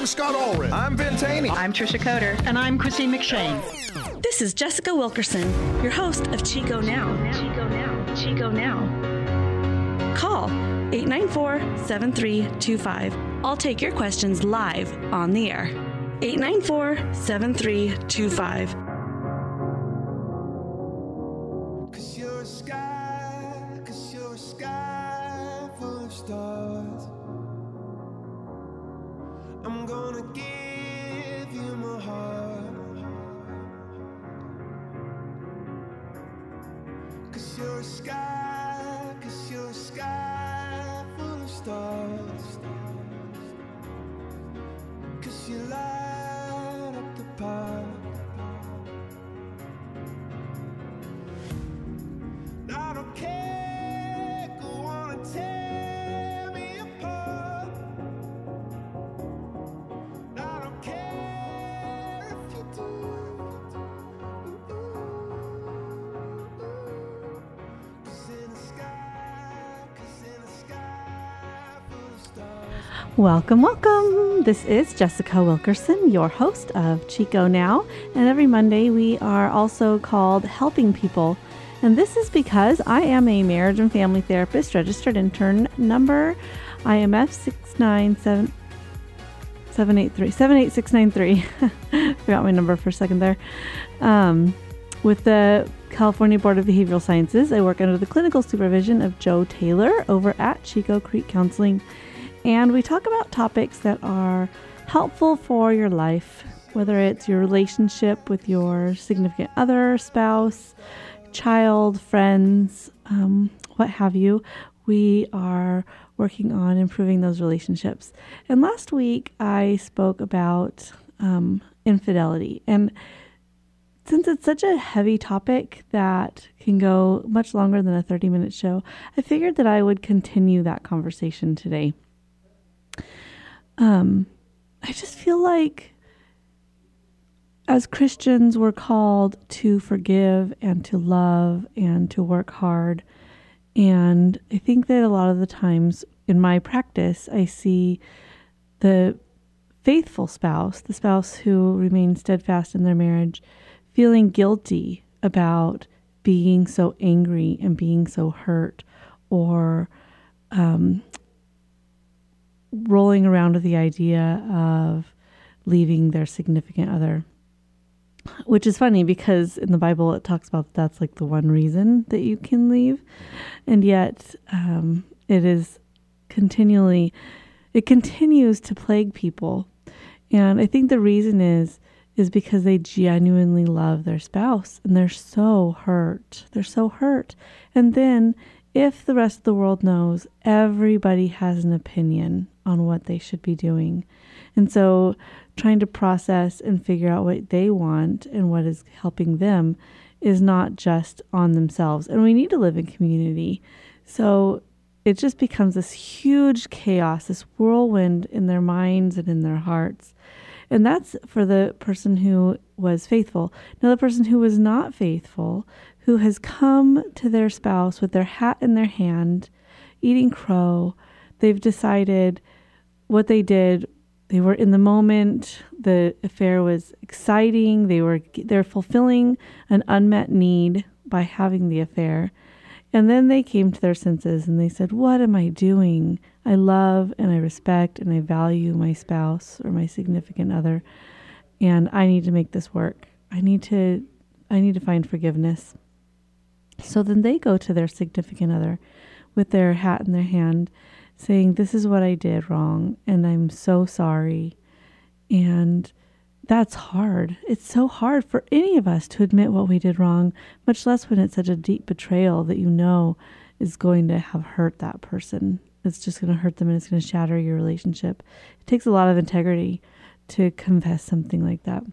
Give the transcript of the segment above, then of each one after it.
I'm Scott Allred. I'm Ben Taney. I'm Trisha Coder. And I'm Christine McShane. This is Jessica Wilkerson, your host of Chico Now. Chico Now. Chico Now. Call 894-7325. I'll take your questions live on the air. 894-7325. Cause you're a sky full of stars. I'm gonna give you my heart. Cause you're a sky full of stars. Cause you light up the park. I don't care, go on and tear me apart. I don't care if you do. 'Cause in the sky full of stars. Welcome. This is Jessica Wilkerson, your host of Chico Now. And every Monday we are also called Helping People. And this is because I am a marriage and family therapist, registered intern number IMF 78693. Forgot my number for a second there. With the California Board of Behavioral Sciences, I work under the clinical supervision of Joe Taylor over at Chico Creek Counseling. And we talk about topics that are helpful for your life, whether it's your relationship with your significant other, spouse, child, friends, what have you. We are working on improving those relationships. And last week I spoke about infidelity. And since it's such a heavy topic that can go much longer than a 30-minute show, I figured that I would continue that conversation today. I just feel like as Christians, we're called to forgive and to love and to work hard. And I think that a lot of the times in my practice, I see the faithful spouse, the spouse who remains steadfast in their marriage, feeling guilty about being so angry and being so hurt, or rolling around with the idea of leaving their significant other. Which is funny because in the Bible it talks about that's like the one reason that you can leave. And yet it continues to plague people. And I think the reason is because they genuinely love their spouse and they're so hurt. They're so hurt. And then if the rest of the world knows, everybody has an opinion on what they should be doing. And so trying to process and figure out what they want and what is helping them is not just on themselves. And we need to live in community. So it just becomes this huge chaos, this whirlwind in their minds and in their hearts. And that's for the person who was faithful. Now, the person who was not faithful, who has come to their spouse with their hat in their hand, eating crow, they've decided what they did. They were in the moment. The affair was exciting. They're fulfilling an unmet need by having the affair. And then they came to their senses and they said, what am I doing? I love and I respect and I value my spouse or my significant other. And I need to make this work. I need to find forgiveness. So then they go to their significant other with their hat in their hand, saying, this is what I did wrong, and I'm so sorry. And that's hard. It's so hard for any of us to admit what we did wrong, much less when it's such a deep betrayal that you know is going to have hurt that person. It's just going to hurt them and it's going to shatter your relationship. It takes a lot of integrity to confess something like that.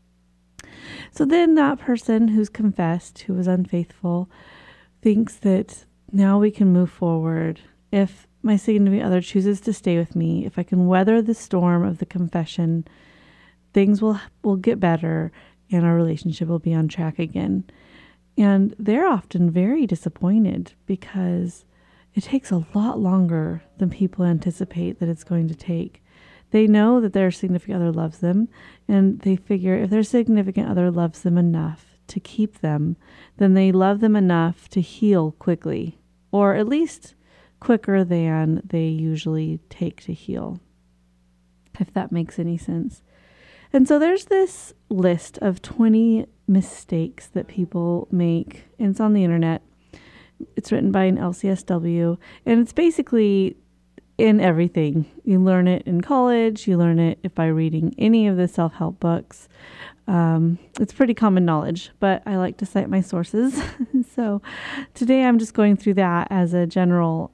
So then that person who's confessed, who was unfaithful, thinks that now we can move forward. If my significant other chooses to stay with me, if I can weather the storm of the confession, things will get better and our relationship will be on track again. And they're often very disappointed because it takes a lot longer than people anticipate that it's going to take. They know that their significant other loves them, and they figure if their significant other loves them enough to keep them, then they love them enough to heal quickly, or at least quicker than they usually take to heal, if that makes any sense. And so there's this list of 20 mistakes that people make, and it's on the internet. It's written by an LCSW, and it's basically in everything. You learn it in college, you learn it by reading any of the self-help books. It's pretty common knowledge, but I like to cite my sources. So today I'm just going through that as a general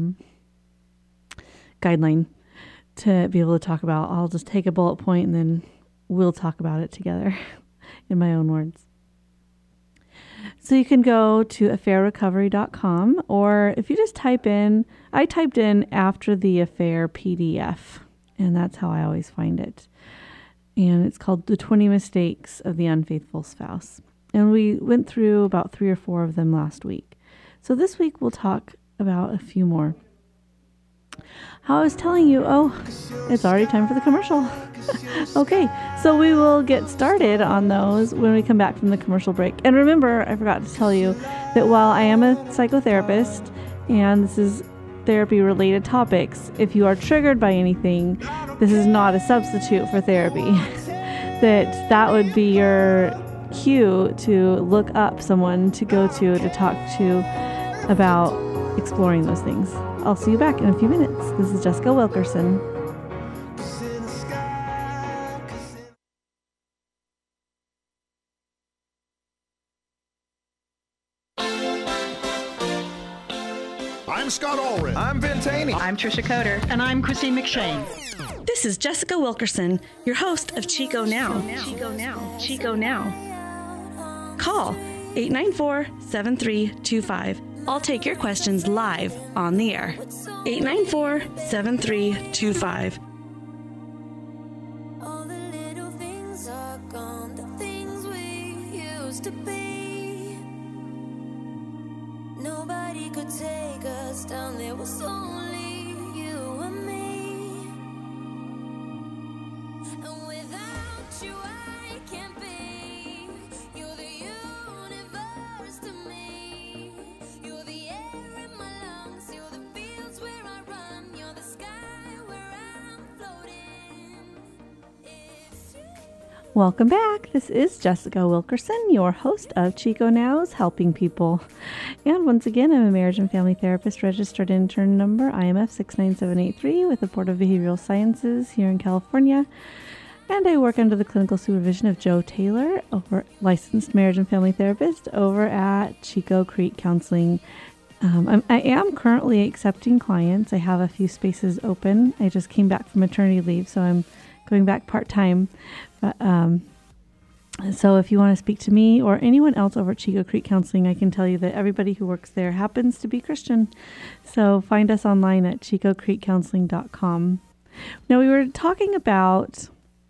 guideline to be able to talk about. I'll just take a bullet point and then we'll talk about it together in my own words. So you can go to affairrecovery.com, or if you just I typed in after the affair PDF, and that's how I always find it. And it's called The 20 Mistakes of the Unfaithful Spouse. And we went through about 3 or 4 of them last week. So this week we'll talk about a few more. How I was telling you, it's already time for the commercial. Okay, so we will get started on those when we come back from the commercial break. And remember, I forgot to tell you that while I am a psychotherapist, and this is therapy-related topics, if you are triggered by anything, this is not a substitute for therapy. that would be your cue to look up someone to go to talk to about exploring those things. I'll see you back in a few minutes. This is Jessica Wilkerson. I'm Scott Allred. I'm Ben Taney. I'm Trisha Coder. And I'm Christine McShane. This is Jessica Wilkerson, your host of Chico Now. Chico Now. Call 894-7325. I'll take your questions live on the air. 894-7325. All the little things are gone, the things we used to be. Nobody could take us down, there was only you and me. And without you I can't be. You're the universe to me. You're the air in my lungs, you're the fields where I run, you're the sky where I'm floating. It's you. Welcome back. This is Jessica Wilkerson, your host of Chico Now's Helping People. And once again, I'm a marriage and family therapist, registered intern number IMF 69783 with the Board of Behavioral Sciences here in California. And I work under the clinical supervision of Joe Taylor, licensed marriage and family therapist over at Chico Creek Counseling. I am currently accepting clients. I have a few spaces open. I just came back from maternity leave, so I'm going back part-time. But, so if you want to speak to me or anyone else over at Chico Creek Counseling, I can tell you that everybody who works there happens to be Christian. So find us online at chicocreekcounseling.com. Now, we were talking about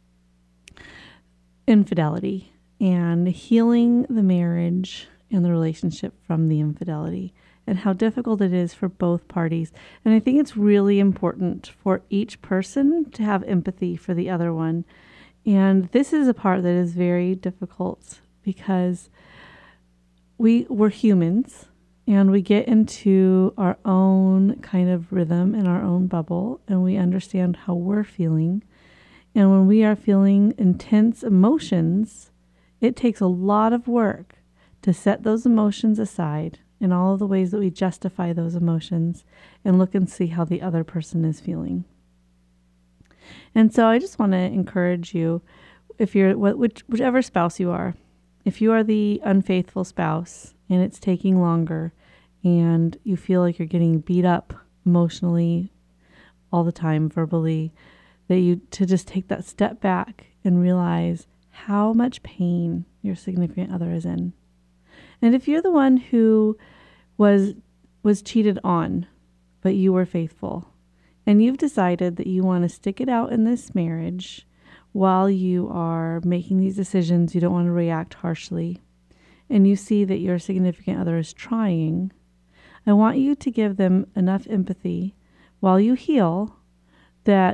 infidelity and healing the marriage and the relationship from the infidelity, and how difficult it is for both parties. And I think it's really important for each person to have empathy for the other one. And this is a part that is very difficult because we're humans and we get into our own kind of rhythm in our own bubble, and we understand how we're feeling. And when we are feeling intense emotions, it takes a lot of work to set those emotions aside in all of the ways that we justify those emotions and look and see how the other person is feeling. And so I just want to encourage you, if you're whichever spouse you are, if you are the unfaithful spouse and it's taking longer and you feel like you're getting beat up emotionally all the time, verbally, to just take that step back and realize how much pain your significant other is in. And if you're the one who was cheated on, but you were faithful, and you've decided that you want to stick it out in this marriage while you are making these decisions, you don't want to react harshly, and you see that your significant other is trying, I want you to give them enough empathy while you heal that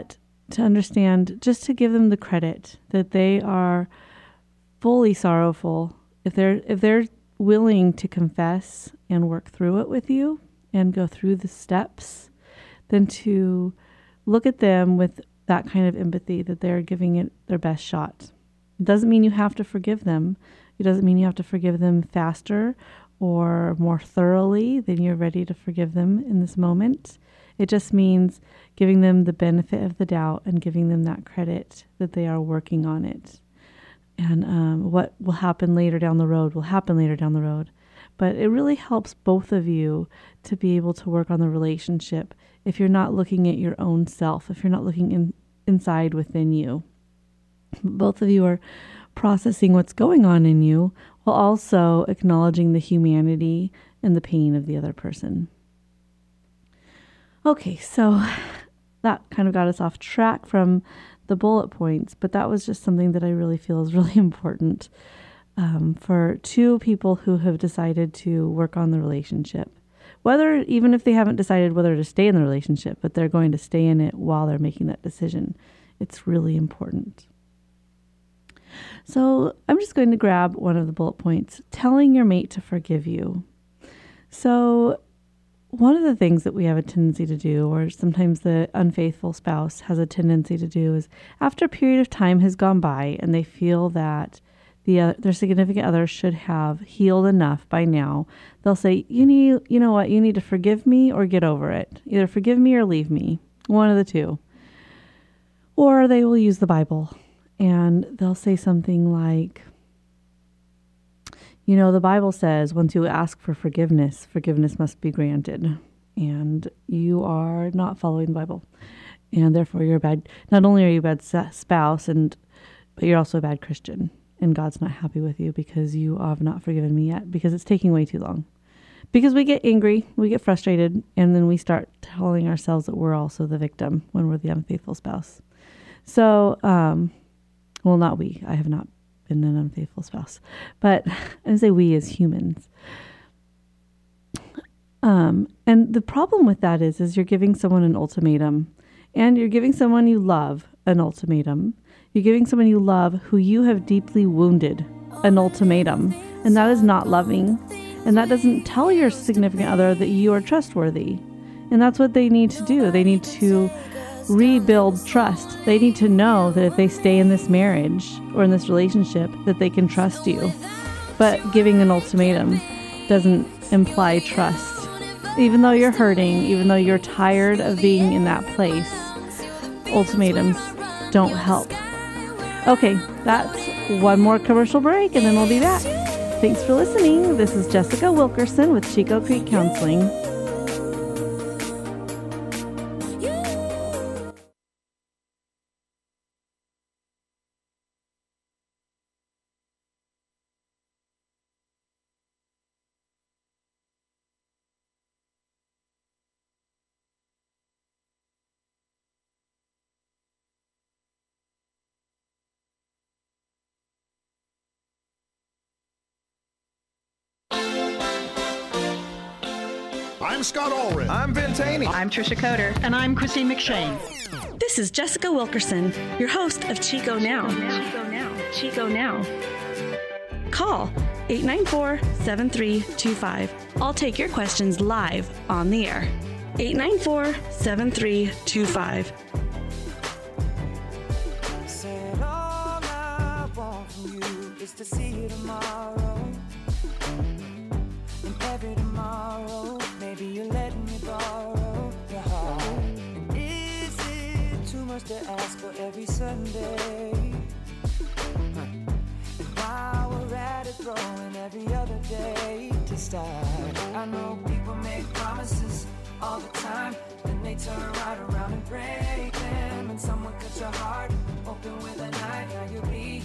to understand, just to give them the credit that they are fully sorrowful. If they're willing to confess and work through it with you and go through the steps, then to look at them with that kind of empathy that they're giving it their best shot. It doesn't mean you have to forgive them. It doesn't mean you have to forgive them faster or more thoroughly than you're ready to forgive them in this moment. It just means giving them the benefit of the doubt and giving them that credit that they are working on it. And what will happen later down the road will happen later down the road. But it really helps both of you to be able to work on the relationship if you're not looking at your own self, if you're not looking inside within you. Both of you are processing what's going on in you while also acknowledging the humanity and the pain of the other person. Okay, so that kind of got us off track from the bullet points, but that was just something that I really feel is really important for two people who have decided to work on the relationship. Even if they haven't decided whether to stay in the relationship, but they're going to stay in it while they're making that decision. It's really important. So I'm just going to grab one of the bullet points, telling your mate to forgive you. So one of the things that we have a tendency to do, or sometimes the unfaithful spouse has a tendency to do, is after a period of time has gone by and they feel that their significant other should have healed enough by now, they'll say, you know what, you need to forgive me or get over it. Either forgive me or leave me, one of the two. Or they will use the Bible and they'll say something like, the Bible says once you ask for forgiveness, forgiveness must be granted. And you are not following the Bible. And therefore not only are you a bad spouse, but you're also a bad Christian. And God's not happy with you because you have not forgiven me yet, because it's taking way too long. Because we get angry, we get frustrated, and then we start telling ourselves that we're also the victim when we're the unfaithful spouse. So, not we. I have not been an unfaithful spouse, but I say we as humans. And the problem with that is you're giving someone an ultimatum, and you're giving someone you love an ultimatum. You're giving someone you love who you have deeply wounded an ultimatum, and that is not loving. And that doesn't tell your significant other that you are trustworthy. And that's what they need to do. They need to rebuild trust. They need to know that if they stay in this marriage or in this relationship, that they can trust you. But giving an ultimatum doesn't imply trust. Even though you're hurting, even though you're tired of being in that place, ultimatums don't help. Okay, that's one more commercial break and then we'll be back. Thanks for listening. This is Jessica Wilkerson with Chico Creek Counseling. I'm Scott Allred. I'm Ben Taney. I'm Trisha Coder. And I'm Christine McShane. This is Jessica Wilkerson, your host of Chico Now. Chico Now. Call 894-7325. I'll take your questions live on the air. 894-7325. Said all I want from you is to see you tomorrow. And every tomorrow, maybe you're letting me borrow your heart. And is it too much to ask for every Sunday? And while we're at it, throwing every other day to start. I know people make promises all the time, then they turn right around and break them. And someone cut your heart open with a knife, now you're bleeding.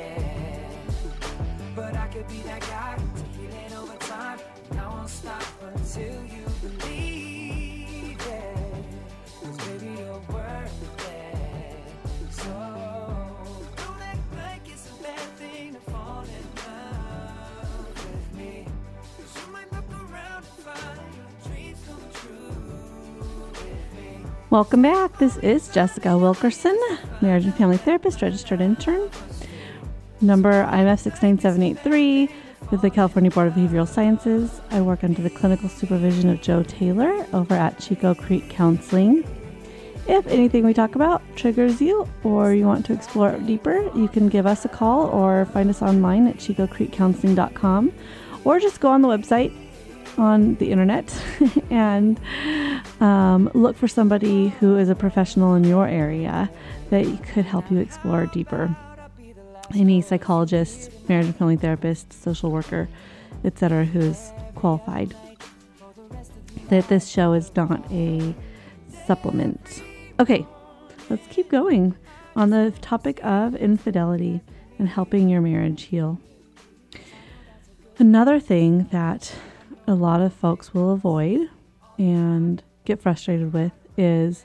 But I could be that guy to heal it over time. And I won't stop until you believe it. 'Cause baby, you're worth it. So don't act like it's a bad thing to fall in love with me. 'Cause you might look around and find your dreams come true with me. Welcome back. This is Jessica Wilkerson, marriage and family therapist, registered intern. Number IMF 69783 with the California Board of Behavioral Sciences. I work under the clinical supervision of Joe Taylor over at Chico Creek Counseling. If anything we talk about triggers you or you want to explore it deeper, you can give us a call or find us online at chicocreekcounseling.com, or just go on the website on the internet and look for somebody who is a professional in your area that could help you explore deeper. Any psychologist, marriage and family therapist, social worker, etc., who's qualified. That this show is not a supplement. Okay, let's keep going on the topic of infidelity and helping your marriage heal. Another thing that a lot of folks will avoid and get frustrated with is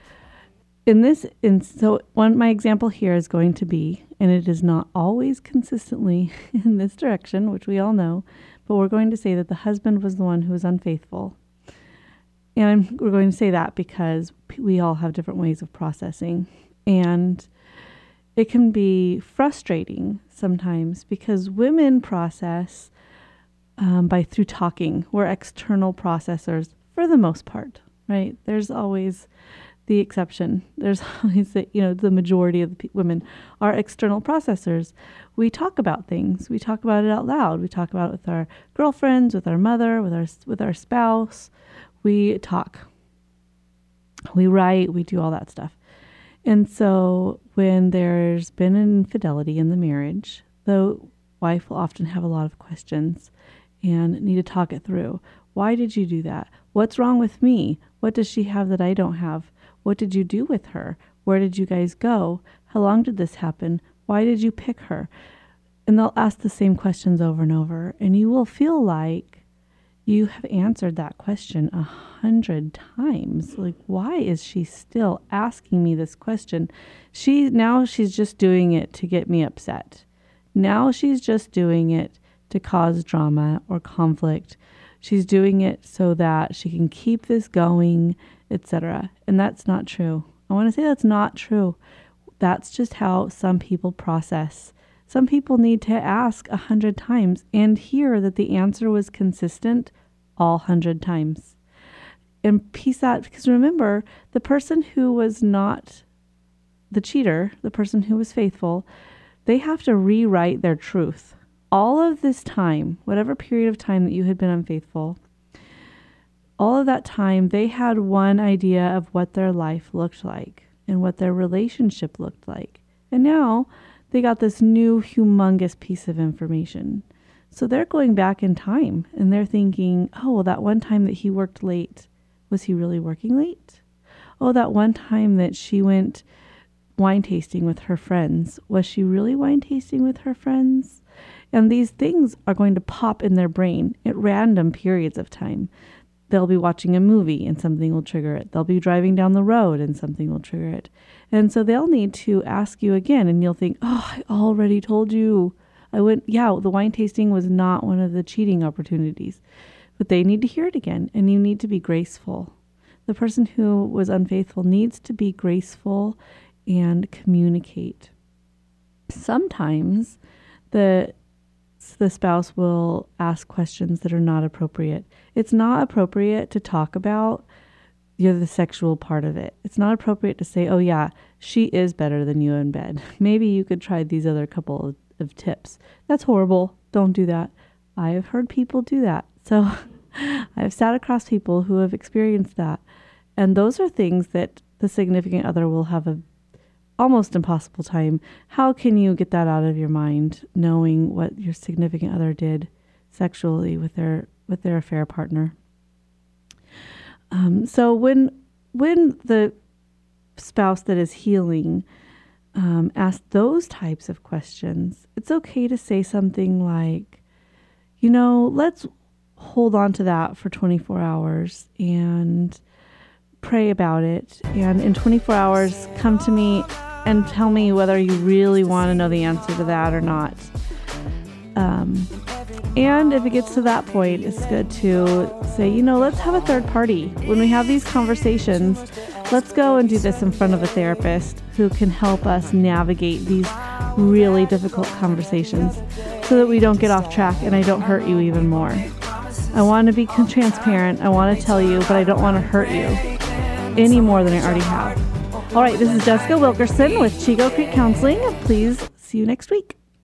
my example here is going to be, and it is not always consistently in this direction, which we all know, but we're going to say that the husband was the one who was unfaithful. And we're going to say that because we all have different ways of processing. And it can be frustrating sometimes because women process through talking. We're external processors for the most part, right? There's always the exception. There's always the majority of the women are external processors. We talk about things. We talk about it out loud. We talk about it with our girlfriends, with our mother, with our spouse. We talk. We write. We do all that stuff. And so when there's been an infidelity in the marriage, the wife will often have a lot of questions and need to talk it through. Why did you do that? What's wrong with me? What does she have that I don't have? What did you do with her? Where did you guys go? How long did this happen? Why did you pick her? And they'll ask the same questions over and over. And you will feel like you have answered that question 100 times. Like, why is she still asking me this question? Now she's just doing it to get me upset. Now she's just doing it to cause drama or conflict. She's doing it so that she can keep this going, etc. And that's not true. I want to say that's not true. That's just how some people process. Some people need to ask 100 times and hear that the answer was consistent all 100 times. And piece that, because remember, the person who was not the cheater, the person who was faithful, they have to rewrite their truth. All of this time, whatever period of time that you had been unfaithful, all of that time, they had one idea of what their life looked like and what their relationship looked like. And now they got this new humongous piece of information. So they're going back in time and they're thinking, oh, well, that one time that he worked late, was he really working late? Oh, that one time that she went wine tasting with her friends, was she really wine tasting with her friends? And these things are going to pop in their brain at random periods of time. They'll be watching a movie and something will trigger it. They'll be driving down the road and something will trigger it. And so they'll need to ask you again and you'll think, oh, I already told you. The wine tasting was not one of the cheating opportunities. But they need to hear it again and you need to be graceful. The person who was unfaithful needs to be graceful and communicate. Sometimes the spouse will ask questions that are not appropriate. It's not appropriate to talk about the sexual part of it. It's not appropriate to say, oh yeah, she is better than you in bed. Maybe you could try these other couple of tips. That's horrible. Don't do that. I have heard people do that. So I've sat across people who have experienced that. And those are things that the significant other will have a almost impossible time. How can you get that out of your mind, knowing what your significant other did sexually with their affair partner? So when the spouse that is healing asks those types of questions, it's okay to say something like, let's hold on to that for 24 hours and pray about it. And in 24 hours, come to me and tell me whether you really want to know the answer to that or not. And if it gets to that point, it's good to say, let's have a third party. When we have these conversations, Let's go and do this in front of a therapist who can help us navigate these really difficult conversations so that we don't get off track and I don't hurt you even more. I want to be transparent. I want to tell you, but I don't want to hurt you any more than I already have. All right, this is Jessica Wilkerson with Chico Creek Counseling. Please see you next week.